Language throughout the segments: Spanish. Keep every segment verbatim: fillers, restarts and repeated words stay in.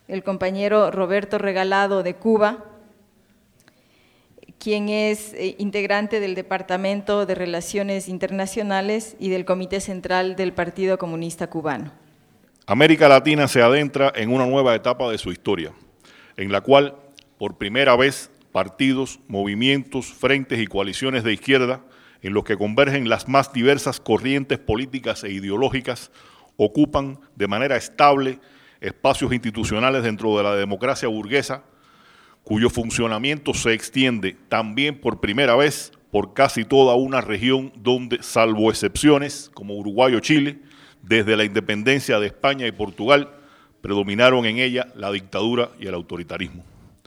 el compañero Roberto Regalado de Cuba, quien es eh, integrante del Departamento de Relaciones Internacionales y del Comité Central del Partido Comunista Cubano. América Latina se adentra en una nueva etapa de su historia, en la cual, por primera vez, partidos, movimientos, frentes y coaliciones de izquierda, en los que convergen las más diversas corrientes políticas e ideológicas, ocupan de manera estable espacios institucionales dentro de la democracia burguesa, cuyo funcionamiento se extiende también por primera vez por casi toda una región donde, salvo excepciones como Uruguay o Chile, desde la independencia de España y Portugal, predominaron en ella la dictadura y el autoritarismo.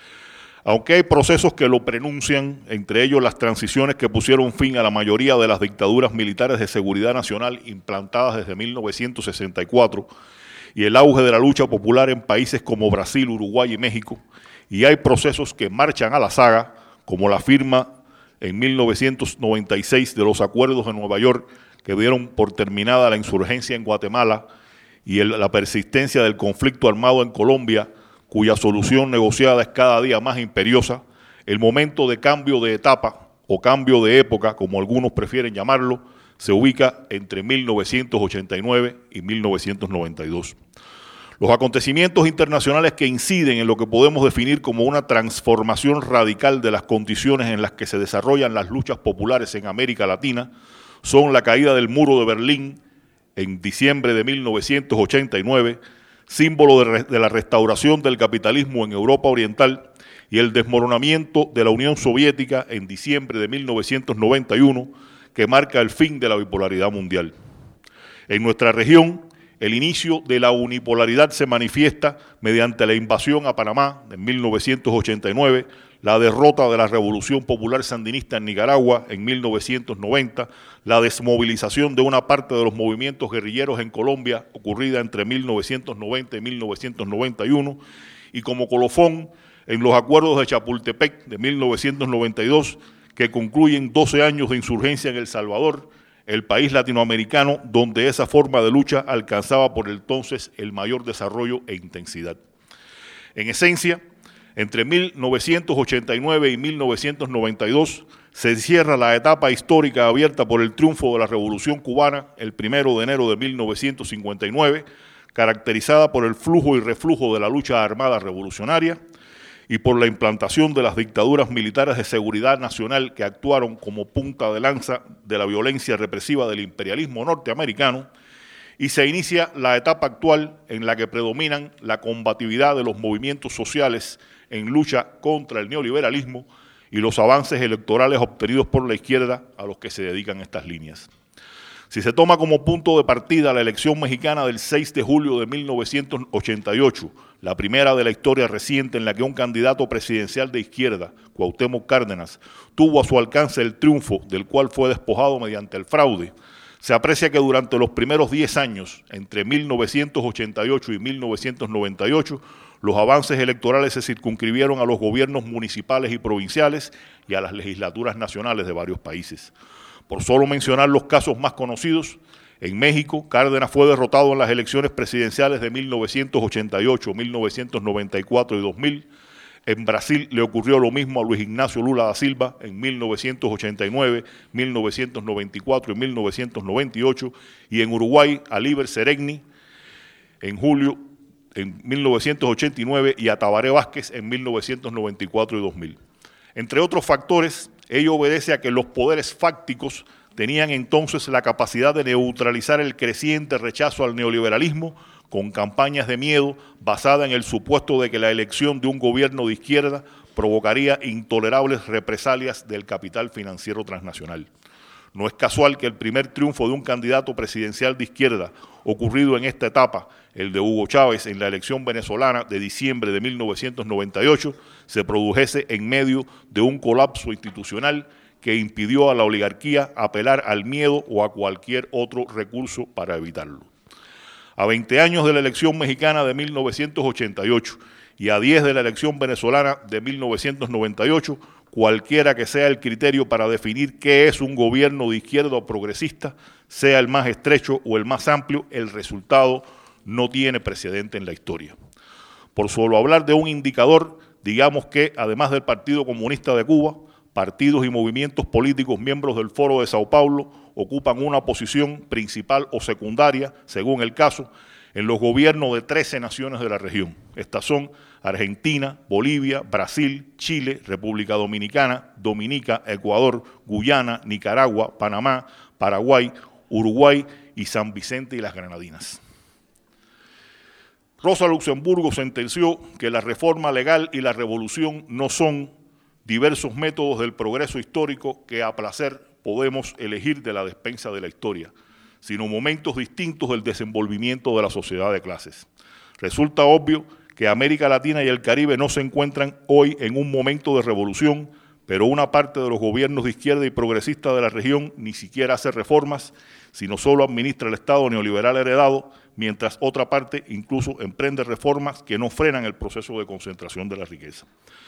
Aunque hay procesos que lo prenuncian, entre ellos las transiciones que pusieron fin a la mayoría de las dictaduras militares de seguridad nacional implantadas desde mil novecientos sesenta y cuatro y el auge de la lucha popular en países como Brasil, Uruguay y México, y hay procesos que marchan a la saga, como la firma en mil novecientos noventa y seis de los acuerdos de Nueva York que dieron por terminada la insurgencia en Guatemala y el, la persistencia del conflicto armado en Colombia, cuya solución negociada es cada día más imperiosa. El momento de cambio de etapa o cambio de época, como algunos prefieren llamarlo, se ubica entre mil novecientos ochenta y nueve y mil novecientos noventa y dos. Los acontecimientos internacionales que inciden en lo que podemos definir como una transformación radical de las condiciones en las que se desarrollan las luchas populares en América Latina son la caída del muro de Berlín en diciembre de mil novecientos ochenta y nueve, símbolo de, de la restauración del capitalismo en Europa Oriental, y el desmoronamiento de la Unión Soviética en diciembre de mil novecientos noventa y uno, que marca el fin de la bipolaridad mundial. En nuestra región, el inicio de la unipolaridad se manifiesta mediante la invasión a Panamá en mil novecientos ochenta y nueve, la derrota de la Revolución Popular Sandinista en Nicaragua en mil novecientos noventa, la desmovilización de una parte de los movimientos guerrilleros en Colombia ocurrida entre mil novecientos noventa y mil novecientos noventa y uno, y como colofón en los acuerdos de Chapultepec de mil novecientos noventa y dos, que concluyen doce años de insurgencia en El Salvador, el país latinoamericano donde esa forma de lucha alcanzaba por entonces el mayor desarrollo e intensidad. En esencia, entre mil novecientos ochenta y nueve y mil novecientos noventa y dos se cierra la etapa histórica abierta por el triunfo de la Revolución Cubana el primero de enero de mil novecientos cincuenta y nueve, caracterizada por el flujo y reflujo de la lucha armada revolucionaria y por la implantación de las dictaduras militares de seguridad nacional que actuaron como punta de lanza de la violencia represiva del imperialismo norteamericano, y se inicia la etapa actual en la que predominan la combatividad de los movimientos sociales en lucha contra el neoliberalismo y los avances electorales obtenidos por la izquierda a los que se dedican estas líneas. Si se toma como punto de partida la elección mexicana del seis de julio de mil novecientos ochenta y ocho, la primera de la historia reciente en la que un candidato presidencial de izquierda, Cuauhtémoc Cárdenas, tuvo a su alcance el triunfo del cual fue despojado mediante el fraude, se aprecia que durante los primeros diez años, entre mil novecientos ochenta y ocho y mil novecientos noventa y ocho, los avances electorales se circunscribieron a los gobiernos municipales y provinciales y a las legislaturas nacionales de varios países. Por solo mencionar los casos más conocidos, en México, Cárdenas fue derrotado en las elecciones presidenciales de mil novecientos ochenta y ocho, mil novecientos noventa y cuatro y dos mil. En Brasil le ocurrió lo mismo a Luis Ignacio Lula da Silva en mil novecientos ochenta y nueve, mil novecientos noventa y cuatro y mil novecientos noventa y ocho, y en Uruguay a Líber Seregni en julio en mil novecientos ochenta y nueve y a Tabaré Vázquez en mil novecientos noventa y cuatro y dos mil. Entre otros factores, ello obedece a que los poderes fácticos tenían entonces la capacidad de neutralizar el creciente rechazo al neoliberalismo con campañas de miedo basadas en el supuesto de que la elección de un gobierno de izquierda provocaría intolerables represalias del capital financiero transnacional. No es casual que el primer triunfo de un candidato presidencial de izquierda ocurrido en esta etapa, el de Hugo Chávez en la elección venezolana de diciembre de mil novecientos noventa y ocho, se produjese en medio de un colapso institucional que impidió a la oligarquía apelar al miedo o a cualquier otro recurso para evitarlo. A veinte años de la elección mexicana de mil novecientos ochenta y ocho y a diez de la elección venezolana de mil novecientos noventa y ocho, cualquiera que sea el criterio para definir qué es un gobierno de izquierda o progresista, sea el más estrecho o el más amplio, el resultado no tiene precedente en la historia. Por solo hablar de un indicador, digamos que, además del Partido Comunista de Cuba, partidos y movimientos políticos miembros del Foro de Sao Paulo ocupan una posición principal o secundaria, según el caso, en los gobiernos de trece naciones de la región. Estas son Argentina, Bolivia, Brasil, Chile, República Dominicana, Dominica, Ecuador, Guyana, Nicaragua, Panamá, Paraguay, Uruguay y San Vicente y las Granadinas. Rosa Luxemburgo sentenció que la reforma legal y la revolución no son diversos métodos del progreso histórico que a placer podemos elegir de la despensa de la historia, sino momentos distintos del desenvolvimiento de la sociedad de clases. Resulta obvio que América Latina y el Caribe no se encuentran hoy en un momento de revolución, pero una parte de los gobiernos de izquierda y progresista de la región ni siquiera hace reformas, sino solo administra el Estado neoliberal heredado, mientras otra parte incluso emprende reformas que no frenan el proceso de concentración de la riqueza.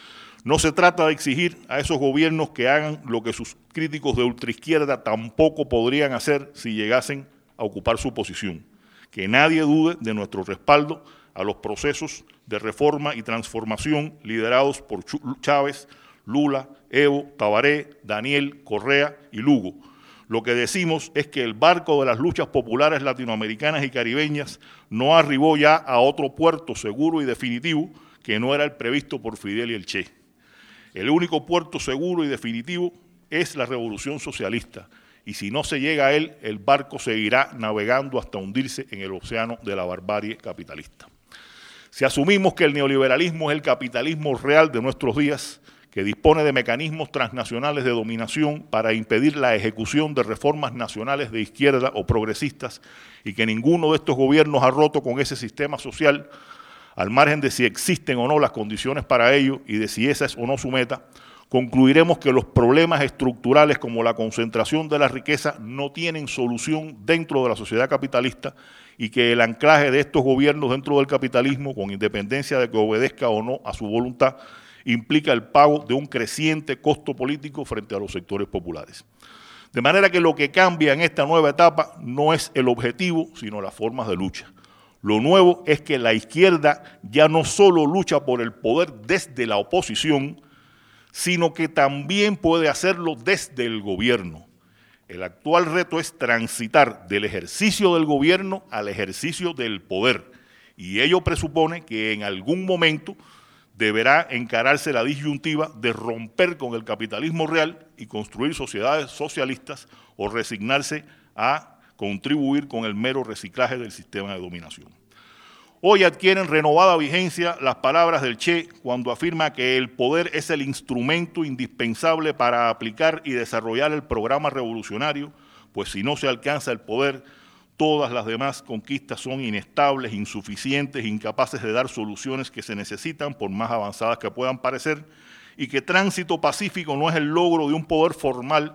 No se trata de exigir a esos gobiernos que hagan lo que sus críticos de ultraizquierda tampoco podrían hacer si llegasen a ocupar su posición. Que nadie dude de nuestro respaldo a los procesos de reforma y transformación liderados por Chávez, Lula, Evo, Tabaré, Daniel, Correa y Lugo. Lo que decimos es que el barco de las luchas populares latinoamericanas y caribeñas no arribó ya a otro puerto seguro y definitivo que no era el previsto por Fidel y el Che. El único puerto seguro y definitivo es la revolución socialista, y si no se llega a él, el barco seguirá navegando hasta hundirse en el océano de la barbarie capitalista. Si asumimos que el neoliberalismo es el capitalismo real de nuestros días, que dispone de mecanismos transnacionales de dominación para impedir la ejecución de reformas nacionales de izquierda o progresistas, y que ninguno de estos gobiernos ha roto con ese sistema social, al margen de si existen o no las condiciones para ello y de si esa es o no su meta, concluiremos que los problemas estructurales como la concentración de la riqueza no tienen solución dentro de la sociedad capitalista y que el anclaje de estos gobiernos dentro del capitalismo, con independencia de que obedezca o no a su voluntad, implica el pago de un creciente costo político frente a los sectores populares. De manera que lo que cambia en esta nueva etapa no es el objetivo, sino las formas de lucha. Lo nuevo es que la izquierda ya no solo lucha por el poder desde la oposición, sino que también puede hacerlo desde el gobierno. El actual reto es transitar del ejercicio del gobierno al ejercicio del poder, y ello presupone que en algún momento deberá encararse la disyuntiva de romper con el capitalismo real y construir sociedades socialistas o resignarse a contribuir con el mero reciclaje del sistema de dominación. Hoy adquieren renovada vigencia las palabras del Che cuando afirma que el poder es el instrumento indispensable para aplicar y desarrollar el programa revolucionario, pues si no se alcanza el poder, todas las demás conquistas son inestables, insuficientes, incapaces de dar soluciones que se necesitan, por más avanzadas que puedan parecer, y que tránsito pacífico no es el logro de un poder formal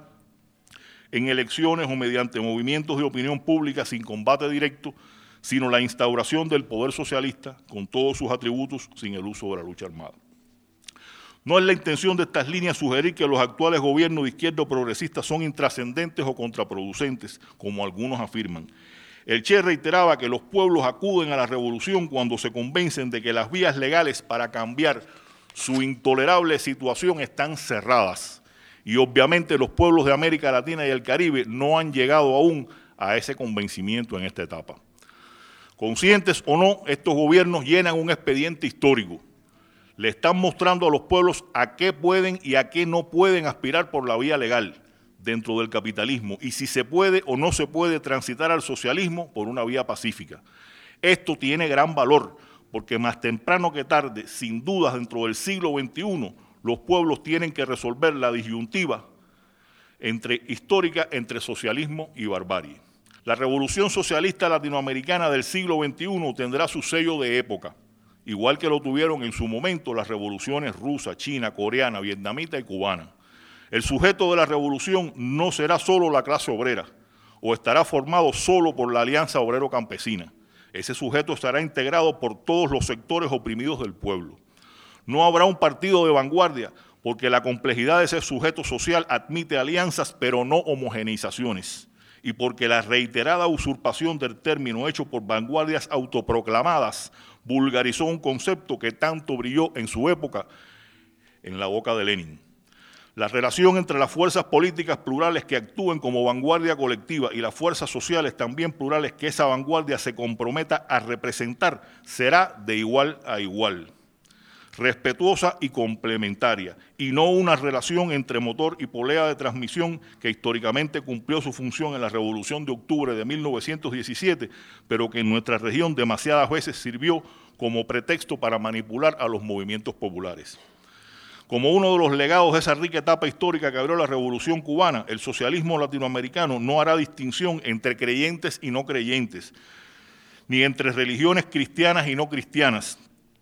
en elecciones o mediante movimientos de opinión pública sin combate directo, sino la instauración del poder socialista con todos sus atributos sin el uso de la lucha armada. No es la intención de estas líneas sugerir que los actuales gobiernos de izquierda o progresistas son intrascendentes o contraproducentes, como algunos afirman. El Che reiteraba que los pueblos acuden a la revolución cuando se convencen de que las vías legales para cambiar su intolerable situación están cerradas. Y obviamente los pueblos de América Latina y el Caribe no han llegado aún a ese convencimiento en esta etapa. Conscientes o no, estos gobiernos llenan un expediente histórico. Le están mostrando a los pueblos a qué pueden y a qué no pueden aspirar por la vía legal dentro del capitalismo y si se puede o no se puede transitar al socialismo por una vía pacífica. Esto tiene gran valor porque más temprano que tarde, sin dudas dentro del siglo veintiuno, los pueblos tienen que resolver la disyuntiva entre, histórica entre socialismo y barbarie. La revolución socialista latinoamericana del siglo veintiuno tendrá su sello de época, igual que lo tuvieron en su momento las revoluciones rusa, china, coreana, vietnamita y cubana. El sujeto de la revolución no será solo la clase obrera, o estará formado solo por la Alianza Obrero-Campesina. Ese sujeto estará integrado por todos los sectores oprimidos del pueblo. No habrá un partido de vanguardia, porque la complejidad de ese sujeto social admite alianzas, pero no homogeneizaciones. Y porque la reiterada usurpación del término hecho por vanguardias autoproclamadas vulgarizó un concepto que tanto brilló en su época en la boca de Lenin. La relación entre las fuerzas políticas plurales que actúen como vanguardia colectiva y las fuerzas sociales también plurales que esa vanguardia se comprometa a representar será de igual a igual, respetuosa y complementaria, y no una relación entre motor y polea de transmisión que históricamente cumplió su función en la Revolución de Octubre de mil novecientos diecisiete, pero que en nuestra región demasiadas veces sirvió como pretexto para manipular a los movimientos populares. Como uno de los legados de esa rica etapa histórica que abrió la Revolución cubana, el socialismo latinoamericano no hará distinción entre creyentes y no creyentes, ni entre religiones cristianas y no cristianas,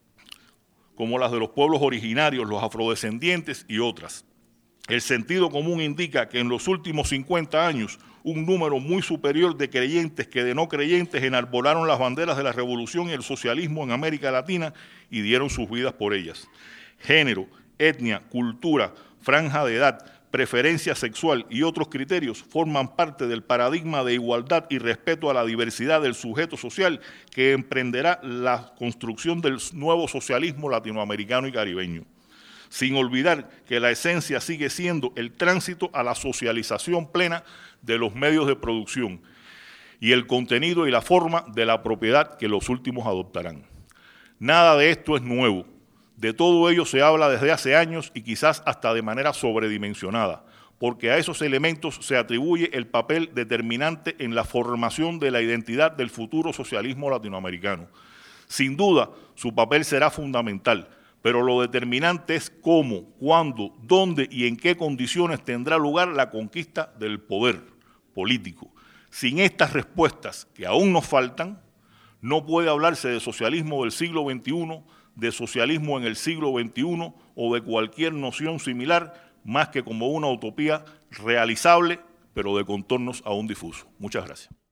como las de los pueblos originarios, los afrodescendientes y otras. El sentido común indica que en los últimos cincuenta años un número muy superior de creyentes que de no creyentes enarbolaron las banderas de la revolución y el socialismo en América Latina y dieron sus vidas por ellas. Género, etnia, cultura, franja de edad, preferencia sexual y otros criterios forman parte del paradigma de igualdad y respeto a la diversidad del sujeto social que emprenderá la construcción del nuevo socialismo latinoamericano y caribeño, sin olvidar que la esencia sigue siendo el tránsito a la socialización plena de los medios de producción y el contenido y la forma de la propiedad que los últimos adoptarán. Nada de esto es nuevo. De todo ello se habla desde hace años y quizás hasta de manera sobredimensionada, porque a esos elementos se atribuye el papel determinante en la formación de la identidad del futuro socialismo latinoamericano. Sin duda, su papel será fundamental, pero lo determinante es cómo, cuándo, dónde y en qué condiciones tendrá lugar la conquista del poder político. Sin estas respuestas, que aún nos faltan, no puede hablarse de socialismo del siglo veintiuno, de socialismo en el siglo veintiuno o de cualquier noción similar, más que como una utopía realizable, pero de contornos aún difusos. Muchas gracias.